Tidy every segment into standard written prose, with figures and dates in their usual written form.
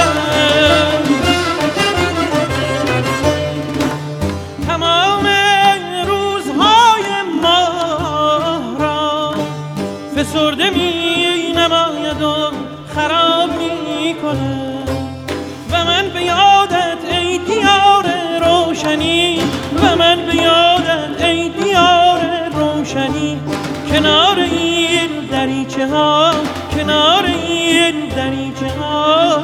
تمام روزهای ماه را فسرده می نماید و خراب می کند و من به یادت ای دیار روشنی و من به یادت ای دیار روشنی کنار این دریچه ها کنار این دریچه ها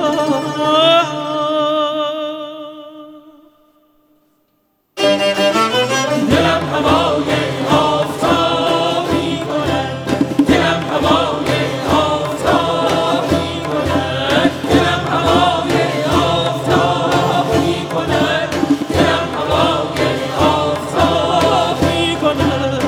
دلم هوای آفتابی کند دلم هوای آفتابی کند دلم هوای آفتابی کند دلم هوای آفتابی کند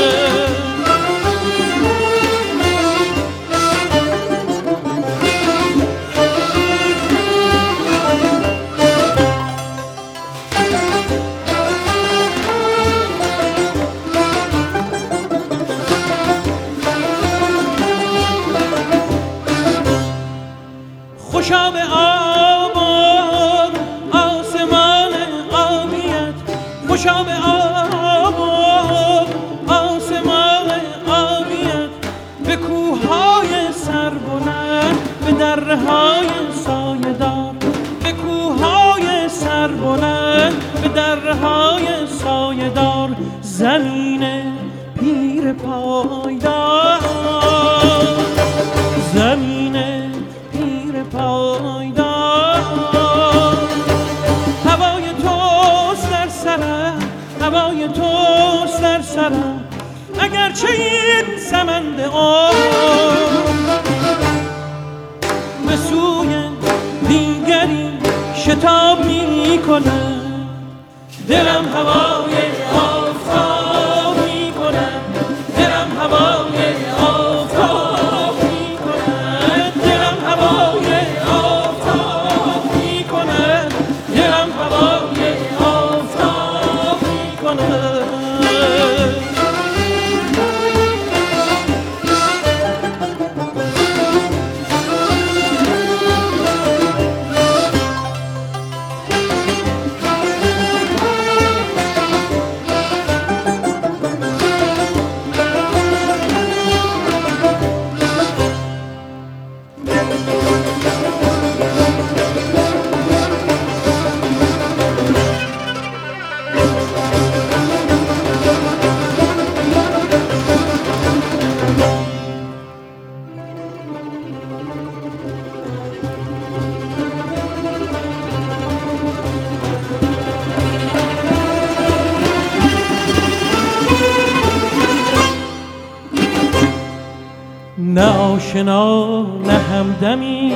خوشا به آب و آسمان آبیت خوشا به آب و آسمان آبیت به کوههای سربلند به درهای سایه‌دار به کوههای سربلند به درهای سایه‌دار زمین پیر پایدار زمین پایدار هوای توست در سرم هوای توست در سرم اگرچه این سمند به سوی دیگری شتاب می کند دلم هوای آفتاب می کند دلم هوای آفتاب می کند دلم هوای آفتاب می کند دلم هوای آفتاب می کند نه آشنا نه همدمی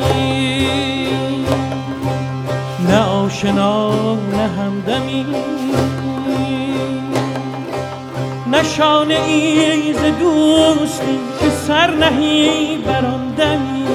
نه آشنا نه همدمی نشانه ای ز دوستی که سر نهی بر آن دمی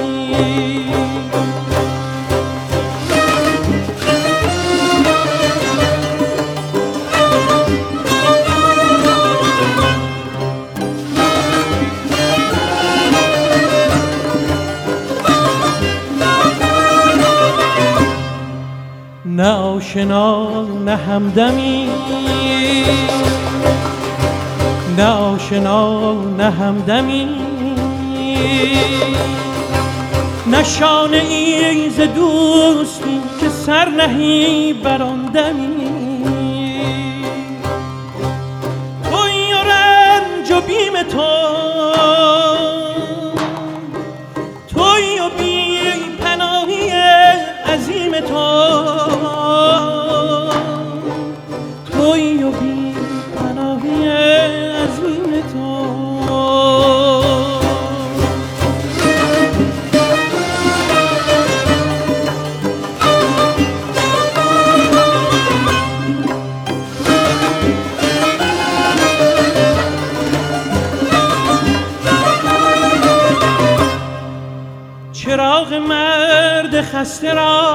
نه آشنا نه همدمی نه آشنا نه همدمی نشانه ای ز دوستی که سر نهی بر آن دمی تویی و رنج و بیم تویی و بی پناهی عظیم تویی و بی پناهی عظیم چراغ مرد خسته را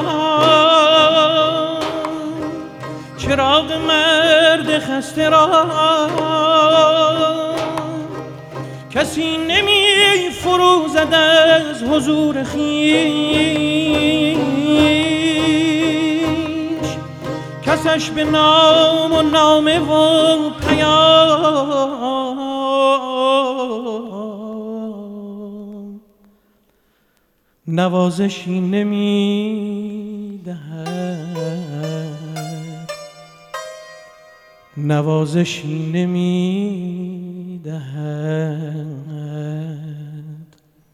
چراغ مرد خسته را کسی نمی فروزد از حضور خویش کسش به نام و نامه و پیام نوازشی نمی دهد، نوازشی نمی دهد.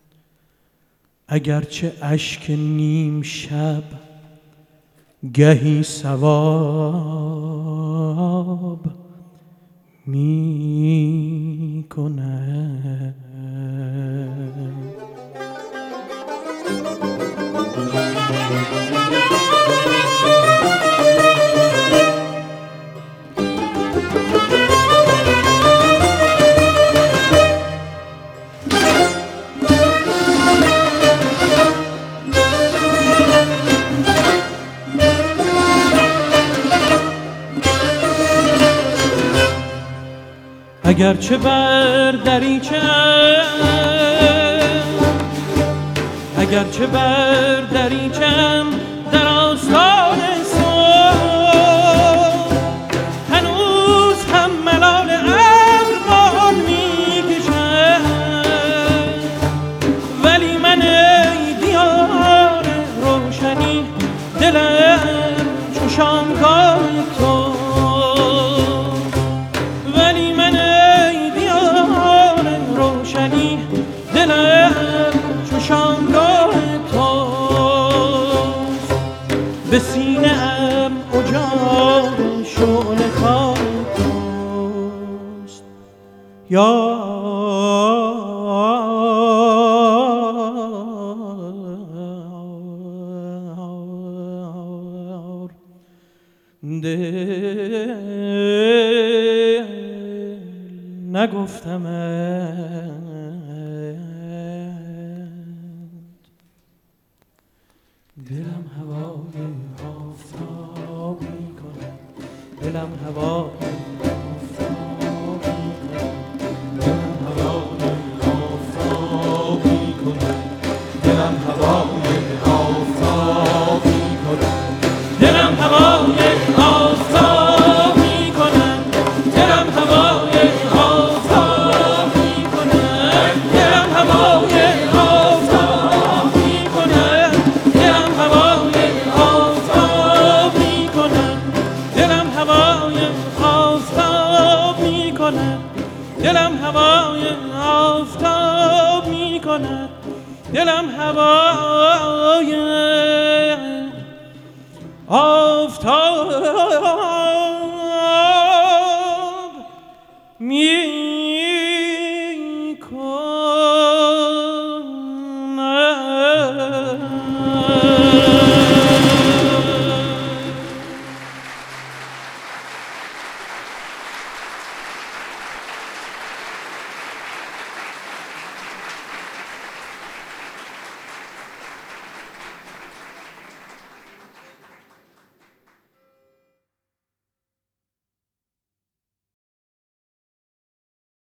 اگرچه اشک نیم شب گهی ثواب می کند. اگرچه بر دریچم در آستان صبح هنوز هم ملال ابر باد میکشد، ولی من ای دیار روشنی دلم چو شامگاه تو، ولی من ای دیار روشنی دلم چو شامگاه توست. به سینه ام اجاق شعله خاک توست. دل نگفتمت، دلم هوای آفتاب می‌کند، دلم هوای آفتاب می‌کند، دلم هوای آفتاب می‌کند، دلم هوای آفتاب می‌کند، دلم هوای آفتاب می‌کند، دلم هوای آفتاب می‌کند، دلم هوای آفتاب می‌کند، دلم هوای آفتاب می‌کند، دلم هوای آفتاب می‌کند، دلم هوای آفتاب می‌کند، دلم هوای آفتاب